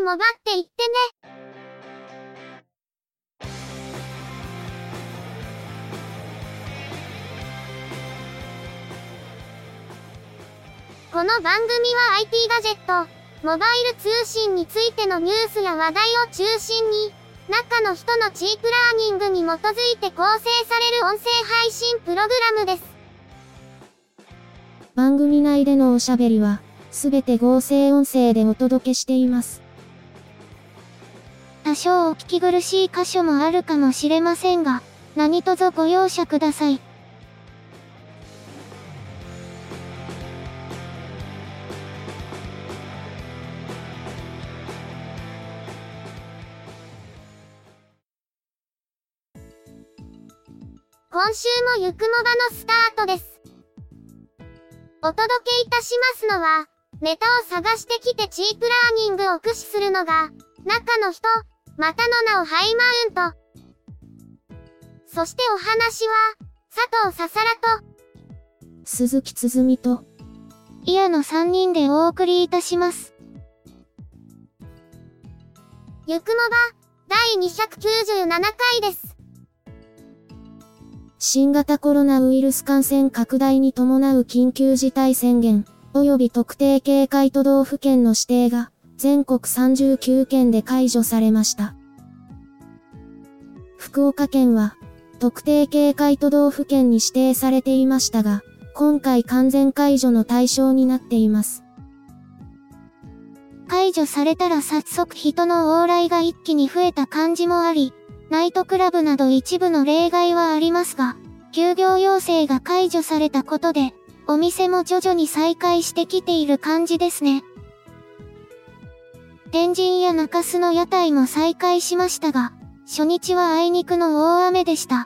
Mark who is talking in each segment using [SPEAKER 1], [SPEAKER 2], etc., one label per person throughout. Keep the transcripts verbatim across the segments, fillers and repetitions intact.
[SPEAKER 1] もばっていってね。この番組は アイティー ガジェット、モバイル通信についてのニュースや話題を中心に、中の人のチープラーニングに基づいて構成される音声配信プログラムです。
[SPEAKER 2] 番組内でのおしゃべりは、すべて合成音声でお届けしています。
[SPEAKER 1] 多少お聞き苦しい箇所もあるかもしれませんが、何卒ご容赦ください。今週もゆくもばのスタートです。お届けいたしますのは、ネタを探してきてチープラーニングを駆使するのが、中の人、またの名をハイマウント。そしてお話は、佐藤ささらと、
[SPEAKER 2] 鈴木つづみと、
[SPEAKER 1] イヤのさんにんでお送りいたします。ゆくもば、だいにひゃくきゅうじゅうななかいです。
[SPEAKER 2] 新型コロナウイルス感染拡大に伴う緊急事態宣言、及び特定警戒都道府県の指定が、全国さんじゅうきゅうけんで解除されました。福岡県は、特定警戒都道府県に指定されていましたが、今回完全解除の対象になっています。
[SPEAKER 1] 解除されたら早速人の往来が一気に増えた感じもあり、ナイトクラブなど一部の例外はありますが、休業要請が解除されたことで、お店も徐々に再開してきている感じですね。天神や中洲の屋台も再開しましたが、初日はあいにくの大雨でした。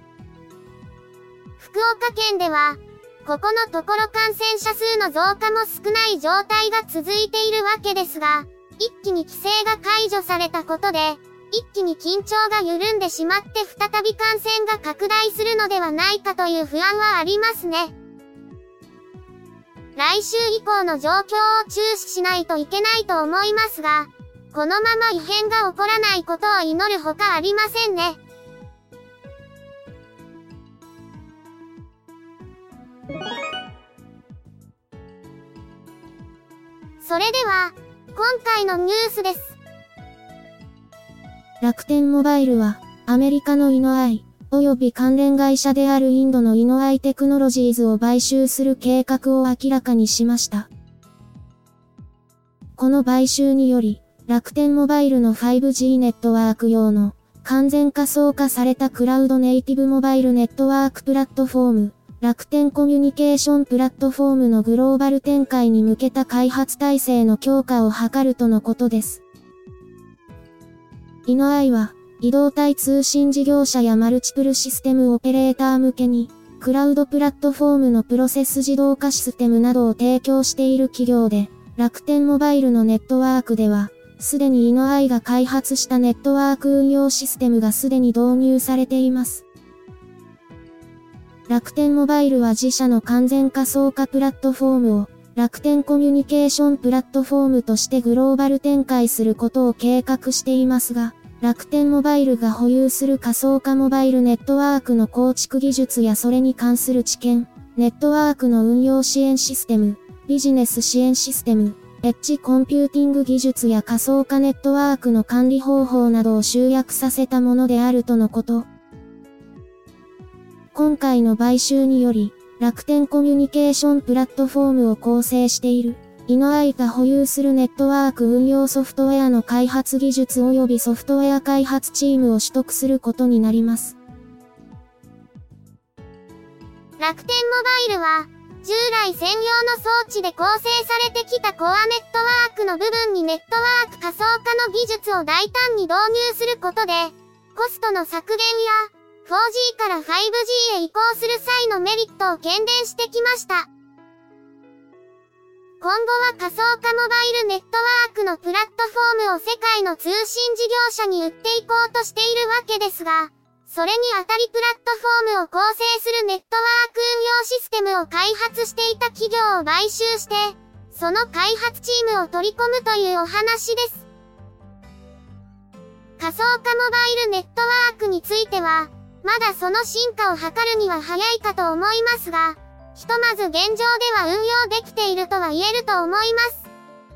[SPEAKER 1] 福岡県では、ここのところ感染者数の増加も少ない状態が続いているわけですが、一気に規制が解除されたことで、一気に緊張が緩んでしまって再び感染が拡大するのではないかという不安はありますね。来週以降の状況を注視しないといけないと思いますが、このまま異変が起こらないことを祈るほかありませんね。それでは、今回のニュースです。
[SPEAKER 2] 楽天モバイルは、アメリカのイノアイ、及び関連会社であるインドのイノアイテクノロジーズを買収する計画を明らかにしました。この買収により、楽天モバイルの ファイブジー ネットワーク用の完全仮想化されたクラウドネイティブモバイルネットワークプラットフォーム、楽天コミュニケーションプラットフォームのグローバル展開に向けた開発体制の強化を図るとのことです。イノアイは、移動体通信事業者やマルチプルシステムオペレーター向けに、クラウドプラットフォームのプロセス自動化システムなどを提供している企業で、楽天モバイルのネットワークでは、すでにイノアイが開発したネットワーク運用システムがすでに導入されています。楽天モバイルは自社の完全仮想化プラットフォームを、楽天コミュニケーションプラットフォームとしてグローバル展開することを計画していますが、楽天モバイルが保有する仮想化モバイルネットワークの構築技術やそれに関する知見、ネットワークの運用支援システム、ビジネス支援システム、エッジコンピューティング技術や仮想化ネットワークの管理方法などを集約させたものであるとのこと。今回の買収により、楽天コミュニケーションプラットフォームを構成している、イノアイが保有するネットワーク運用ソフトウェアの開発技術及びソフトウェア開発チームを取得することになります。
[SPEAKER 1] 楽天モバイルは、従来専用の装置で構成されてきたコアネットワークの部分にネットワーク仮想化の技術を大胆に導入することで、コストの削減や、フォージー から ファイブジー へ移行する際のメリットを喧伝してきました。今後は仮想化モバイルネットワークのプラットフォームを世界の通信事業者に売っていこうとしているわけですが、それにあたりプラットフォームを構成するネットワーク運用システムを開発していた企業を買収して、その開発チームを取り込むというお話です。 仮想化モバイルネットワークについては、まだその進化を図るには早いかと思いますが、ひとまず現状では運用できているとは言えると思います。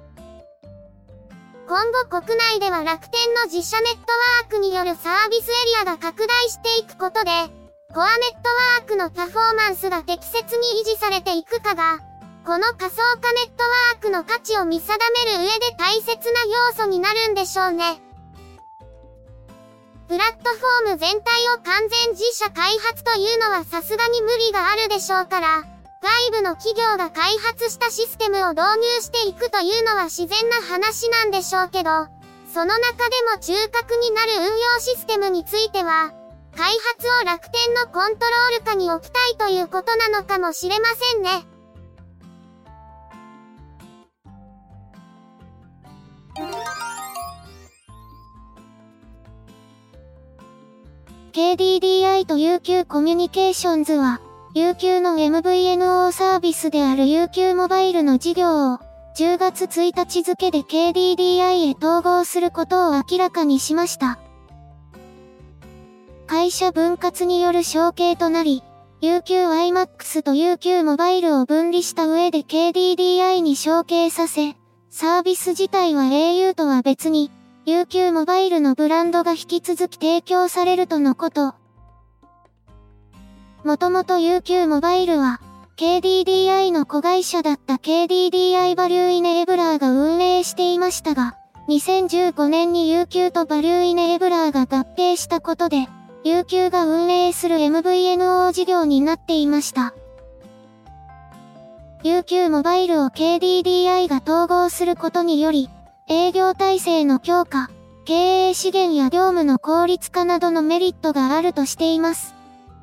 [SPEAKER 1] 今後国内では楽天の自社ネットワークによるサービスエリアが拡大していくことで、コアネットワークのパフォーマンスが適切に維持されていくかが、この仮想化ネットワークの価値を見定める上で大切な要素になるんでしょうね。プラットフォーム全体を完全自社開発というのはさすがに無理があるでしょうから、外部の企業が開発したシステムを導入していくというのは自然な話なんでしょうけど、その中でも中核になる運用システムについては、開発を楽天のコントロール下に置きたいということなのかもしれませんね。
[SPEAKER 2] ケーディーディーアイ と ユーキュー コミュニケーションズは、ユーキュー の エムブイエヌオー サービスである ユーキュー モバイルの事業を、じゅうがつついたち付で ケーディーディーアイ へ統合することを明らかにしました。会社分割による承継となり、ユーキューアイマックス と ユーキュー モバイルを分離した上で ケーディーディーアイ に承継させ、サービス自体は エーユー とは別に、ユーキュー モバイルのブランドが引き続き提供されるとのこと。もともと ユーキュー モバイルは、ケーディーディーアイ の子会社だった ケーディーディーアイ バリューイネーブラーが運営していましたが、にせんじゅうごねんに ユーキュー とバリューイネーブラーが合併したことで、ユーキュー が運営する エムブイエヌオー 事業になっていました。ユーキュー モバイルを ケーディーディーアイ が統合することにより、営業体制の強化、経営資源や業務の効率化などのメリットがあるとしています。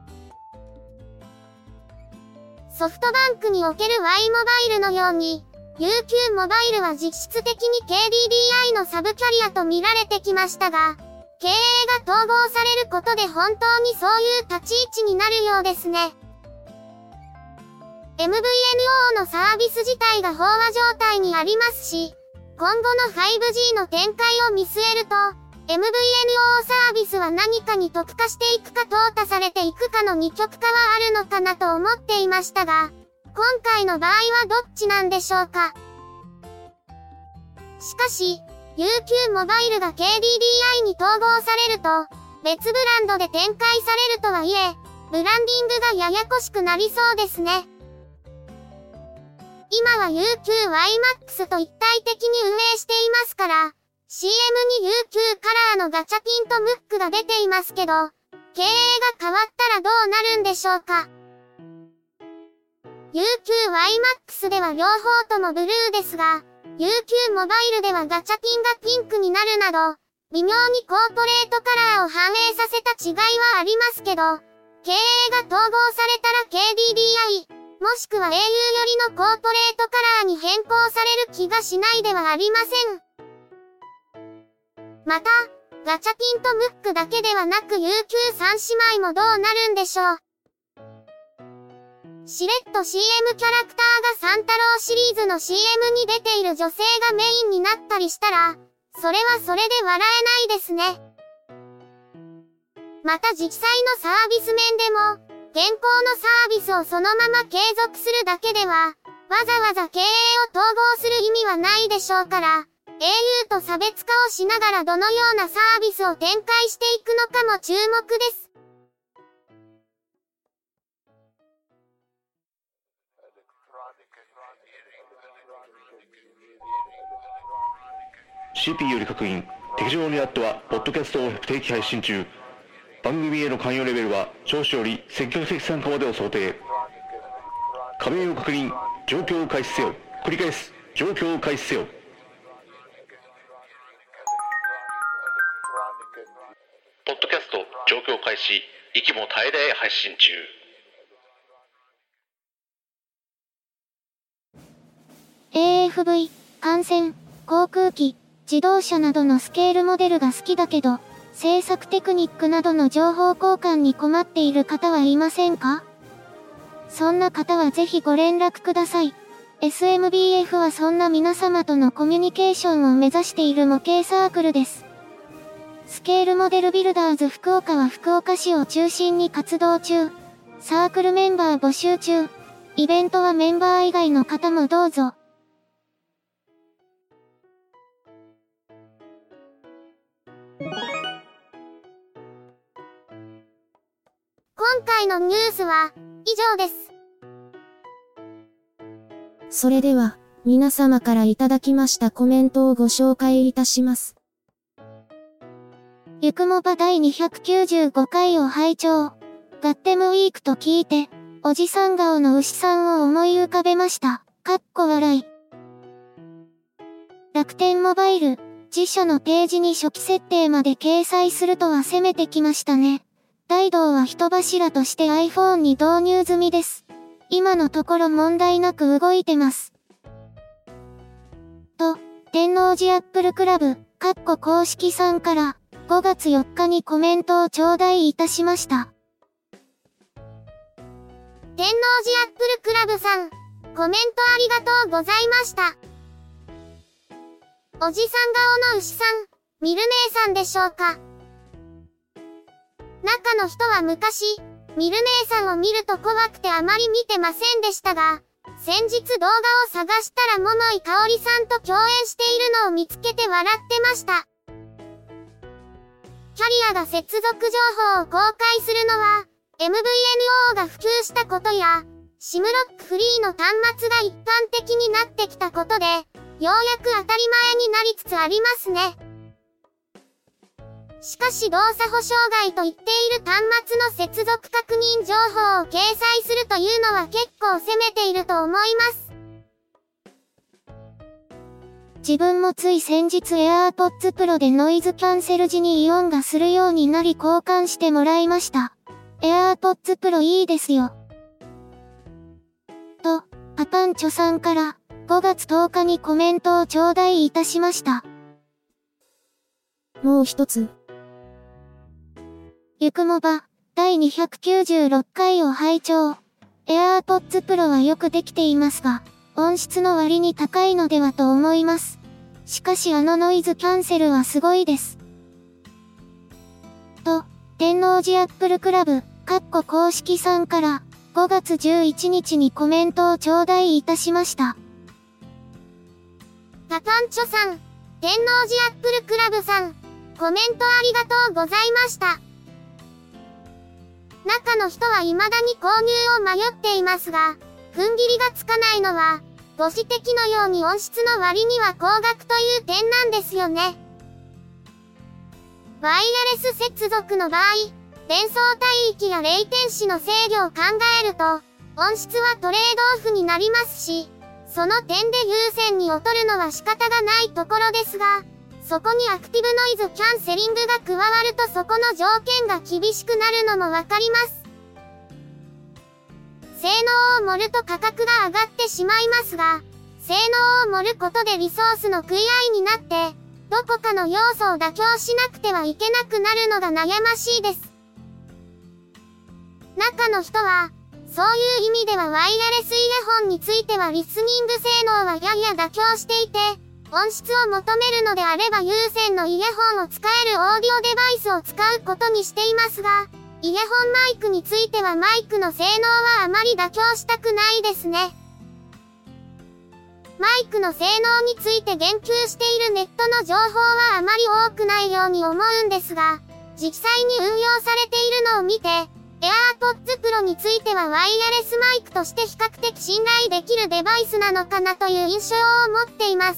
[SPEAKER 1] ソフトバンクにおける Y モバイルのように、ユーキュー モバイルは実質的に ケーディーディーアイ のサブキャリアと見られてきましたが、経営が統合されることで本当にそういう立ち位置になるようですね。エムブイエヌオー のサービス自体が飽和状態にありますし、今後の ファイブジー の展開を見据えると、エムブイエヌオー サービスは何かに特化していくか淘汰されていくかの二極化はあるのかなと思っていましたが、今回の場合はどっちなんでしょうか。しかし、ユーキュー モバイルが ケーディーディーアイ に統合されると、別ブランドで展開されるとはいえ、ブランディングがややこしくなりそうですね。今は ユーキューアイマックス と一体的に運営していますから、シーエム に ユーキュー カラーのガチャピンとムックが出ていますけど、経営が変わったらどうなるんでしょうか。ユーキューアイマックス では両方ともブルーですが、ユーキュー モバイルではガチャピンがピンクになるなど、微妙にコーポレートカラーを反映させた違いはありますけど、経営が統合されたら ケーディーディーアイ、もしくは エーユー 寄りのコーポレートカラーに変更される気がしないではありません。また、ガチャピンとムックだけではなく ユーキュー 三姉妹もどうなるんでしょう。しれっと シーエム キャラクターがサンタロウシリーズの シーエム に出ている女性がメインになったりしたら、それはそれで笑えないですね。また実際のサービス面でも、現行のサービスをそのまま継続するだけでは、わざわざ経営を統合する意味はないでしょうから、エーユー と差別化をしながらどのようなサービスを展開していくのかも注目です。
[SPEAKER 3] シーピー より確認。敵情にあっては、ポッドキャストを不定期配信中。番組への関与レベルは、聴取より積極的参加までを想定。加盟を確認。状況を開始せよ。繰り返す。状況を開始せよ。ポッドキャスト状況開始。息も絶え絶え配信中。
[SPEAKER 2] エーエフブイ、艦船、航空機、自動車などのスケールモデルが好きだけど、制作テクニックなどの情報交換に困っている方はいませんか？そんな方はぜひご連絡ください。エスエムビーエフ はそんな皆様とのコミュニケーションを目指している模型サークルです。 スケールモデルビルダーズ福岡は福岡市を中心に活動中。サークルメンバー募集中。イベントはメンバー以外の方もどうぞ。
[SPEAKER 1] 今回のニュースは以上です。
[SPEAKER 2] それでは、皆様からいただきましたコメントをご紹介いたします。ゆくもばだいにひゃくきゅうじゅうごかいを拝聴。ガッテムウィークと聞いて、おじさん顔の牛さんを思い浮かべました。かっこ笑い。楽天モバイル、自社のページに初期設定まで掲載するとは攻めてきましたね。大道は人柱として iPhone に導入済みです。今のところ問題なく動いてます。と、天王寺アップルクラブ、かっこ公式さんからごがつよっかにコメントを頂戴いたしました。
[SPEAKER 1] 天王寺アップルクラブさん、コメントありがとうございました。おじさん顔の牛さん、ミルメイさんでしょうか。中の人は昔、ミルメイさんを見ると怖くてあまり見てませんでしたが、先日動画を探したら桃井かおりさんと共演しているのを見つけて笑ってました。キャリアが接続情報を公開するのは、エムブイエヌオー が普及したことや、シムロックフリーの端末が一般的になってきたことで、ようやく当たり前になりつつありますね。しかし動作保障外と言っている端末の接続確認情報を掲載するというのは結構攻めていると思います。
[SPEAKER 2] 自分もつい先日 AirPods Pro でノイズキャンセル時にイオンがするようになり交換してもらいました。AirPods Pro いいですよ。と、パパンチョさんからごがつとおかにコメントを頂戴いたしました。もう一つ。ゆくもば、だいにひゃくきゅうじゅうろっかいを拝聴。AirPods Pro はよくできていますが、音質の割に高いのではと思います。しかしあのノイズキャンセルはすごいです。と、天王寺アップルクラブ、かっこ公式さんからごがつじゅういちにちにコメントを頂戴いたしました。
[SPEAKER 1] パパンチョさん、天王寺アップルクラブさん、コメントありがとうございました。中の人は未だに購入を迷っていますが、踏ん切りがつかないのは、ご指摘のように音質の割には高額という点なんですよね。ワイヤレス接続の場合、伝送帯域やレイテンシの制御を考えると、音質はトレードオフになりますし、その点で優先に劣るのは仕方がないところですが、そこにアクティブノイズキャンセリングが加わるとそこの条件が厳しくなるのもわかります。性能を盛ると価格が上がってしまいますが、性能を盛ることでリソースの食い合いになって、どこかの要素を妥協しなくてはいけなくなるのが悩ましいです。中の人は、そういう意味ではワイヤレスイヤホンについてはリスニング性能はやや妥協していて、音質を求めるのであれば有線のイヤホンを使えるオーディオデバイスを使うことにしていますが、イヤホンマイクについてはマイクの性能はあまり妥協したくないですね。マイクの性能について言及しているネットの情報はあまり多くないように思うんですが、実際に運用されているのを見て、AirPods Pro についてはワイヤレスマイクとして比較的信頼できるデバイスなのかなという印象を持っています。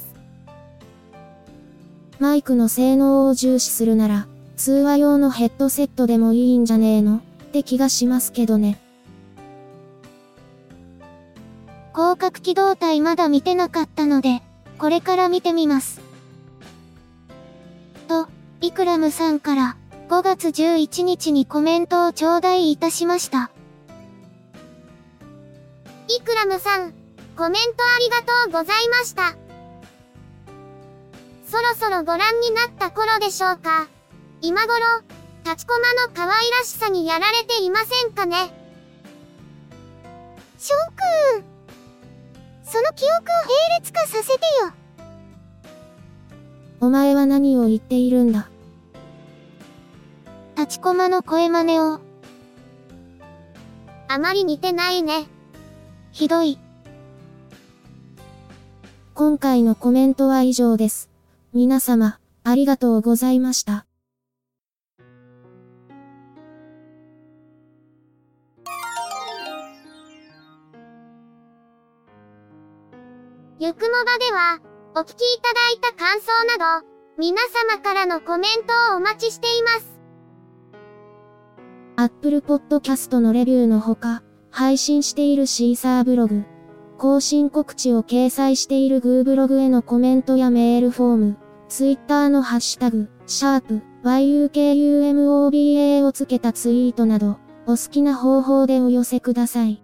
[SPEAKER 2] マイクの性能を重視するなら、通話用のヘッドセットでもいいんじゃねえのって気がしますけどね。広角機動隊まだ見てなかったので、これから見てみます。と、イクラムさんからごがつじゅういちにちにコメントを頂戴いたしました。
[SPEAKER 1] イクラムさん、コメントありがとうございました。そろそろご覧になった頃でしょうか。今頃、立ちコマの可愛らしさにやられていませんかね。
[SPEAKER 2] 翔くん、その記憶を並列化させてよ。お前は何を言っているんだ。
[SPEAKER 4] ちコマの声真似を。
[SPEAKER 1] あまり似てないね。
[SPEAKER 4] ひどい。
[SPEAKER 2] 今回のコメントは以上です。皆様、ありがとうございました。
[SPEAKER 1] ゆくもばでは、お聞きいただいた感想など、皆様からのコメントをお待ちしています。
[SPEAKER 2] Apple Podcast のレビューのほか、配信しているシーサーブログ、更新告知を掲載している Goo ブログへのコメントやメールフォーム、Twitter のハッシュタグ、シャープ、ワイユーケーユーエムオービーエー をつけたツイートなど、お好きな方法でお寄せください。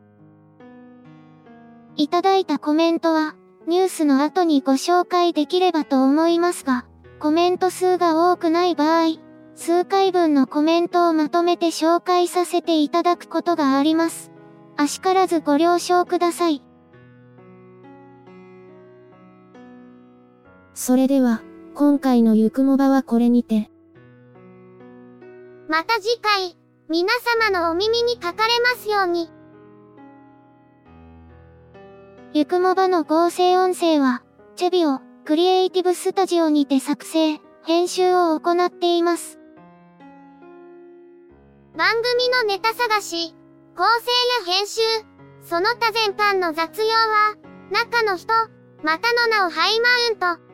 [SPEAKER 4] いただいたコメントは、ニュースの後にご紹介できればと思いますが、コメント数が多くない場合、数回分のコメントをまとめて紹介させていただくことがあります。あしからずご了承ください。
[SPEAKER 2] それでは、今回のゆくもばはこれにて。
[SPEAKER 1] また次回、皆様のお耳にかかれますように。
[SPEAKER 4] ゆくもばの合成音声は、チェビオ、クリエイティブスタジオにて作成、編集を行っています。
[SPEAKER 1] 番組のネタ探し、構成や編集、その他全般の雑用は、中の人、またの名をハイマウント。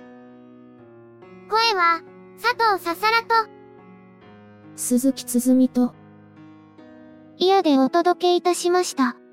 [SPEAKER 1] 声は、佐藤ささらと、
[SPEAKER 2] 鈴木つづみと、
[SPEAKER 4] イヤでお届けいたしました。